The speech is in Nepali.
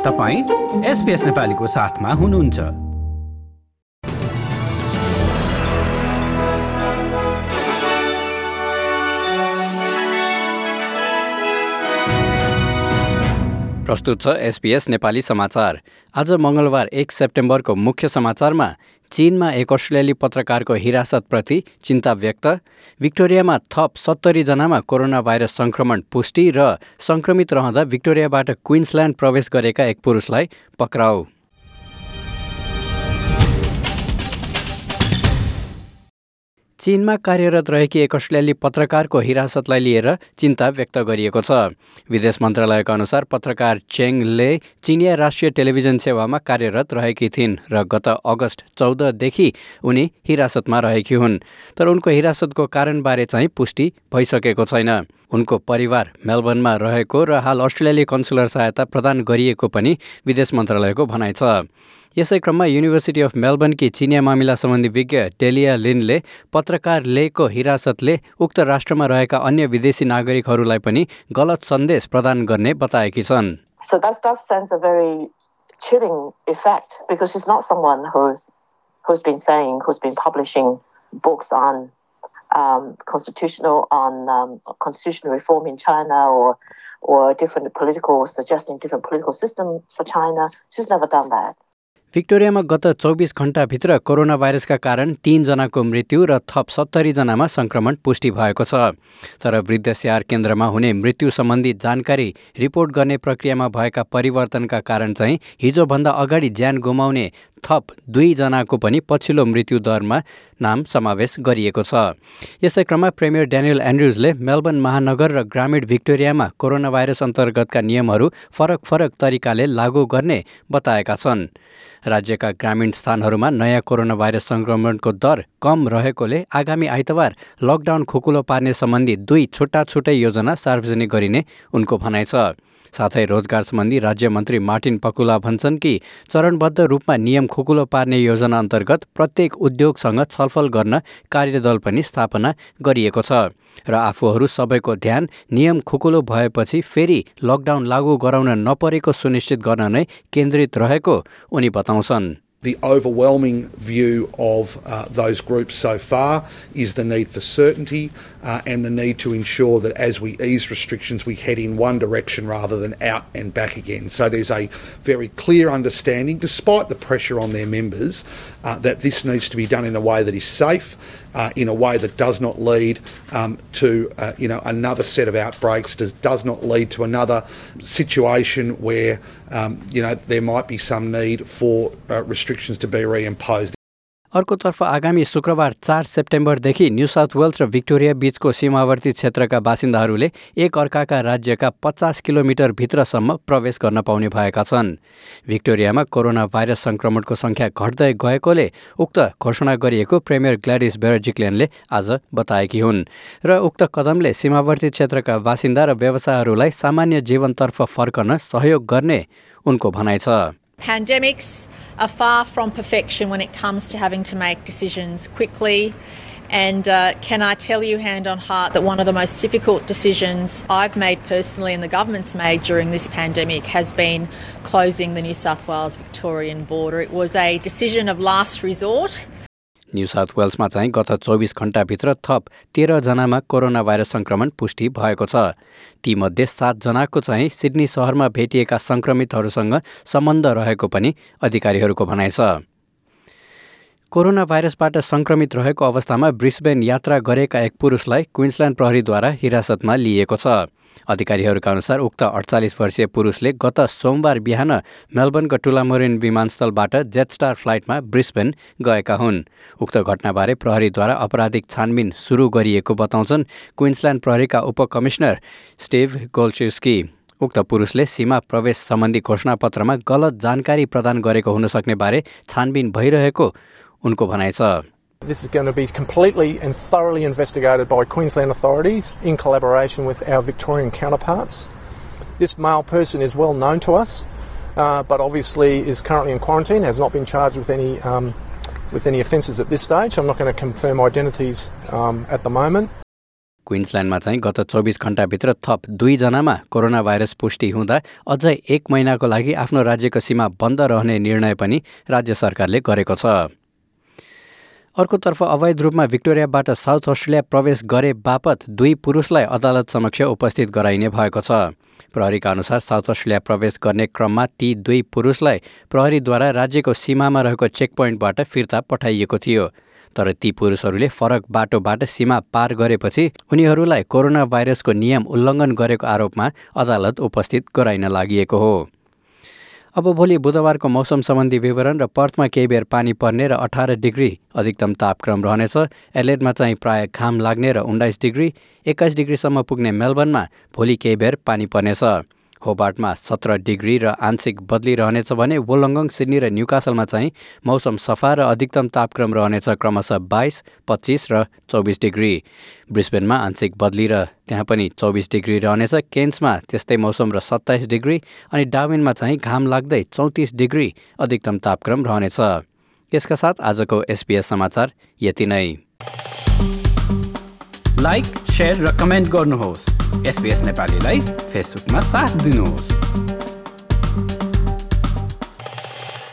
तपाईं SBS नेपालीको साथमा हुनुहुन्छ। प्रस्तुत छ SBS नेपाली समाचार। आज मंगलबार 1 सेप्टेम्बरको मुख्य समाचारमा चीनमा एक अस्ट्रेलियाली पत्रकारको हिरासतप्रति चिन्ता व्यक्त, भिक्टोरियामा थप 70 जनामा कोरोना भाइरस संक्रमण पुष्टि र संक्रमित रहँदा भिक्टोरियाबाट क्वीन्सल्यान्ड प्रवेश गरेका एक पुरुषलाई पक्राउ। चीनमा कार्यरत रहेकी एक अस्ट्रेलियाली पत्रकारको हिरासतलाई लिएर चिन्ता व्यक्त गरिएको छ। विदेश मन्त्रालयका अनुसार पत्रकार चेङ ले चिनिया राष्ट्रिय टेलिभिजन सेवामा कार्यरत रहेकी थिइन् र गत अगस्त 14 देखि उनी हिरासतमा रहेकी हुन्, तर उनको हिरासतको कारणबारे चाहिँ पुष्टि भइसकेको छैन। उनको परिवार मेलबर्नमा रहेको र हाल अस्ट्रेलियाली कन्सुलर सहायता प्रदान गरिएको पनि विदेश मन्त्रालयको भनाइ छ। यसै क्रममा युनिभर्सिटी अफ मेलबर्नकी चिनिया मामिला सम्बन्धी विज्ञ डेलिया लिनले पत्रकार लेको हिरासतले उक्त राष्ट्रमा रहेका अन्य विदेशी नागरिकहरूलाई पनि गलत सन्देश प्रदान गर्ने बताएकी छन्। So that does send a very chilling effect because she's not someone who's been publishing books on constitutional reform in China or suggesting different political system for China. She's never done that. भिक्टोरियामा गत 24 घण्टाभित्र कोरोना भाइरसका कारण 3 जनाको मृत्यु र थप 70 जनामा संक्रमण पुष्टि भएको छ। तर वृद्ध स्याहार केन्द्रमा हुने मृत्यु सम्बन्धी जानकारी रिपोर्ट गर्ने प्रक्रियामा भएका परिवर्तनका कारण चाहिँ हिजोभन्दा अगाडि ज्यान गुमाउने थप 2 जनाको पनि पछिल्लो मृत्यु दरमा नाम समावेश गरिएको छ। यसै क्रममा प्रेमियर ड्यानियल एन्ड्रुजले मेलबर्न महानगर र ग्रामीण भिक्टोरियामा कोरोना भाइरस अन्तर्गतका नियमहरू फरक तरिकाले लागू गर्ने बताएका छन्। राज्यका ग्रामीण स्थानहरूमा नयाँ कोरोना भाइरस संक्रमणको दर कम रहेकोले आगामी आइतबार लकडाउन खुकुलो पार्ने सम्बन्धी 2 छुट्टै योजना सार्वजनिक गरिने उनको भनाइ छ। साथै रोजगार सम्बन्धी राज्य मन्त्री मार्टिन पकुला भन्छन् कि चरणबद्ध रूपमा नियम खुकुलो पार्ने योजना अन्तर्गत प्रत्येक उद्योगसँग छलफल गर्न कार्यदल पनि स्थापना गरिएको छ र आफूहरू सबैको ध्यान नियम खुकुलो भएपछि फेरि लकडाउन लागू गराउन नपरेको सुनिश्चित गर्न नै केन्द्रित रहेको उनी बताउँछन्। The overwhelming view of those groups so far is the need for certainty and the need to ensure that as we ease restrictions, we head in one direction rather than out and back again. So there's a very clear understanding, despite the pressure on their members, that this needs to be done in a way that is safe, in a way that does not lead to another set of outbreaks, does not lead to another situation where there might be some need for restrictions to be reimposed. अर्कोतर्फ आगामी शुक्रबार 4 सेप्टेम्बरदेखि न्यू साउथ वेल्स र भिक्टोरिया बीचको सीमावर्ती क्षेत्रका बासिन्दाहरूले एक अर्काका राज्यका 50 किलोमिटर भित्रसम्म प्रवेश गर्न पाउने भएका छन्। भिक्टोरियामा कोरोना भाइरस संक्रमणको संख्या घट्दै गएकोले उक्त घोषणा गरिएको प्रेमियर ग्ल्याडिस बेर्जिक्लेनले आज बताएकी हुन् र उक्त कदमले सीमावर्ती क्षेत्रका बासिन्दा र व्यवसायहरूलाई सामान्य जीवनतर्फ फर्कन सहयोग गर्ने उनको भनाइ छ। Pandemics are far from perfection when it comes to having to make decisions quickly. And can I tell you hand on heart that one of the most difficult decisions I've made personally and the government's made during this pandemic has been closing the New South Wales-Victorian border. It was a decision of last resort. New South वेल्समा चाहिँ गत 24 घण्टाभित्र थप 13 जनामा कोरोना भाइरस संक्रमण पुष्टि भएको छ। तीमध्ये 7 जनाको चाहिँ सिडनी शहरमा भेटिएका संक्रमितहरूसँग सम्बन्ध रहेको पनि अधिकारीहरूको भनाइ छ। कोरोना भाइरसबाट संक्रमित रहेको अवस्थामा ब्रिस्बेन यात्रा गरेका एक पुरुषलाई क्वीन्सल्यान्ड प्रहरीद्वारा हिरासतमा लिएको छ। अधिकारीहरूका अनुसार उक्त 48 वर्षीय पुरुषले गत सोमबार बिहान मेलबर्नको टुलामोरिन विमानस्थलबाट जेटस्टार फ्लाइटमा ब्रिस्बेन गएका हुन्। उक्त घटनाबारे प्रहरीद्वारा आपराधिक छानबिन सुरु गरिएको बताउँछन् क्वीन्सल्यान्ड प्रहरीका उपकमिश्नर स्टिभ गोल्चिस्की। उक्त पुरुषले सीमा प्रवेश सम्बन्धी घोषणापत्रमा गलत जानकारी प्रदान गरेको हुन सक्ने बारे छानबिन भइरहेको उनको भनाइ छ। This is going to be completely and thoroughly investigated by Queensland authorities in collaboration with our Victorian counterparts. This male person is well known to us, but obviously is currently in quarantine, has not been charged with any offences at this stage. I'm not going to confirm identities at the moment. क्विन्सल्यान्डमा चाहिँ गत 24 घण्टाभित्र थप 2 जनामा कोरोना भाइरस पुष्टि हुँदा अझै 1 महिनाको लागि आफ्नो राज्यको सीमा बन्द रहने निर्णय पनि राज्य सरकारले गरेको छ। अर्कोतर्फ अवैध रूपमा भिक्टोरियाबाट साउथ अस्ट्रेलिया प्रवेश गरे बापत 2 पुरुषलाई अदालत समक्ष उपस्थित गराइने भएको छ। प्रहरीका अनुसार साउथ अस्ट्रेलिया प्रवेश गर्ने क्रममा ती 2 पुरुषलाई प्रहरीद्वारा राज्यको सीमामा रहेको चेकपोइन्टबाट फिर्ता पठाइएको थियो। तर ती पुरुषहरूले फरक बाटोबाट सीमा पार गरेपछि उनीहरूलाई कोरोना भाइरसको नियम उल्लङ्घन गरेको आरोपमा अदालत उपस्थित गराइन लागि हो। अब भोलि बुधबारको मौसम सम्बन्धी विवरण र पर्थमा केही बेर पानी पर्ने र 18 डिग्री अधिकतम तापक्रम रहनेछ। एलेडमा चाहिँ प्राय घाम लाग्ने र 19 डिग्री, 21 डिग्रीसम्म पुग्ने मेलबर्नमा भोलि केही बेर पानी पर्नेछ। होबार्टमा 17 डिग्री र आंशिक बदली रहनेछ भने वोलङ्गङ, सिडनी र न्युकासलमा चाहिँ मौसम सफा र अधिकतम तापक्रम रहनेछ क्रमशः 22, 25 र 24 डिग्री। ब्रिस्बेनमा आंशिक बदली र त्यहाँ पनि 24 डिग्री रहनेछ। केन्समा त्यस्तै मौसम र 27 डिग्री अनि डार्विनमा चाहिँ घाम लाग्दै 34 डिग्री अधिकतम तापक्रम रहनेछ। यसका साथ आजको SBS समाचार यति नै। लाइक, शेयर र कमेन्ट गर्नुहोस्। SBS नेपालीलाई फेसबुकमा साथ दिनुहोस्।